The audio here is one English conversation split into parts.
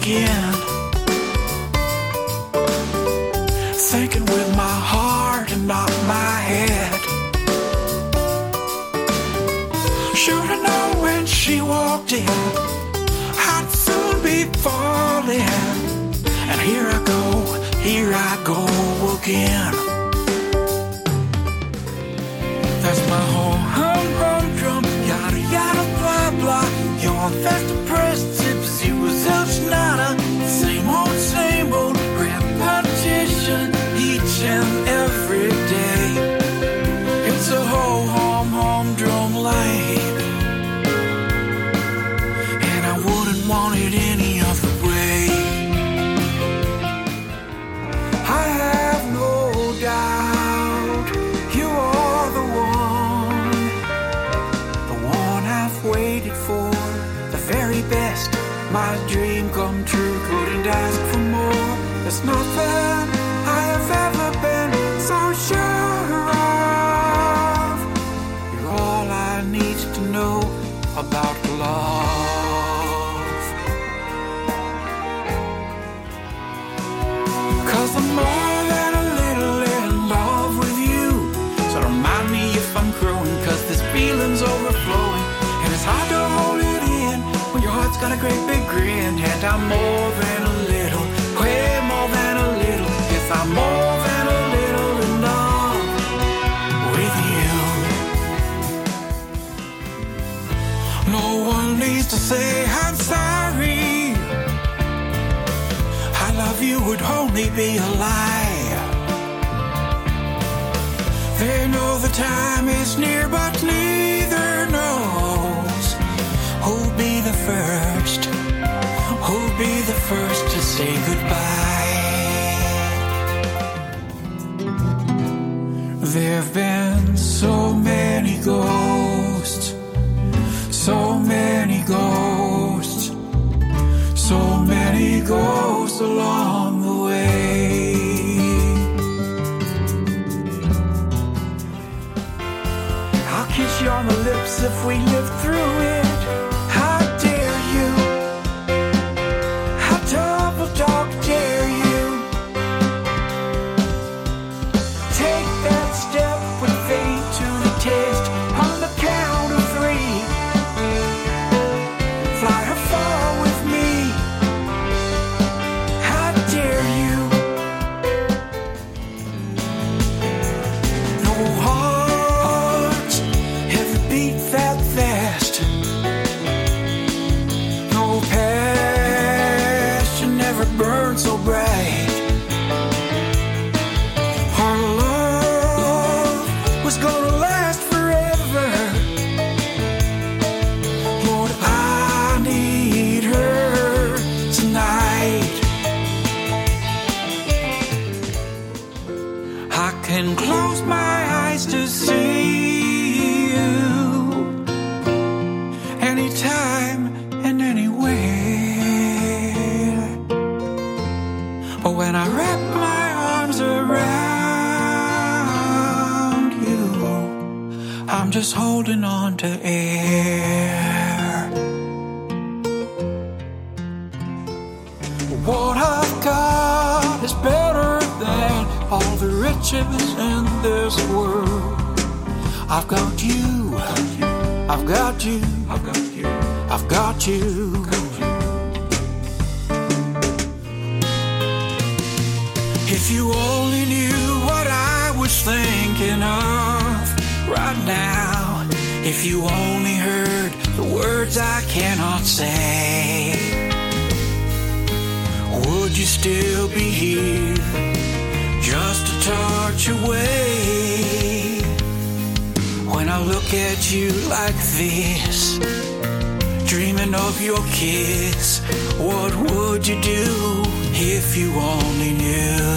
again, thinking with my heart and not my head. Should have known when she walked in, I'd soon be falling. And here I go again. That's my home drum, yada yada blah blah. Your that's depressed, tipsy results nada. Same old repetition each and every day. It's a home drum life, and I wouldn't want it any other way. I have no doubt you are the one I've waited for, the very best. My dream come true, couldn't ask for more. There's nothing I have ever been so sure of. You're all I need to know about love. 'Cause I'm more than a little in love with you. So don't mind me if I'm growing, 'cause this feeling's overflowing. And it's hard to hold it in when your heart's got a great big grin. And I'm more than a little, way more than a little. Yes, I'm more than a little in love with you. No one needs to say I'm sorry. I love you would only be a lie. They know the time is near, but neither knows who'll be the first. Who'll be the first to say goodbye? There've been so many ghosts, so many ghosts, so many ghosts along the way. I'll kiss you on the lips if we live through it. How dare you? How double dog dare you? Take that step with fate to the test. On the count of 3, fly her far with me. How dare you? No heart ever beat that fast. No passion ever burned so bright. Our love was gonna last forever. Lord, I need her tonight. I can close my eyes to see you anytime and anywhere. But when I wrap my arms around you, I'm just holding on to air. What I've got is better than all the riches in this world. I've got you, I've got you, I've got you, I've got you. If you only knew what I was thinking of right now. If you only heard the words I cannot say. Would you still be here, just a touch away? When I look at you like this, dreaming of your kiss, what would you do if you only knew?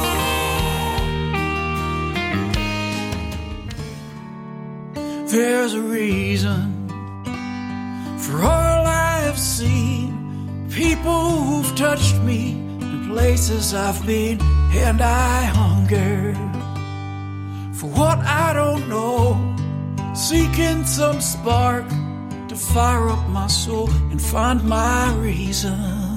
There's a reason for all I've seen, people who've touched me in places I've been, and I hunger for what I don't know, seeking some spark to fire up my soul and find my reason.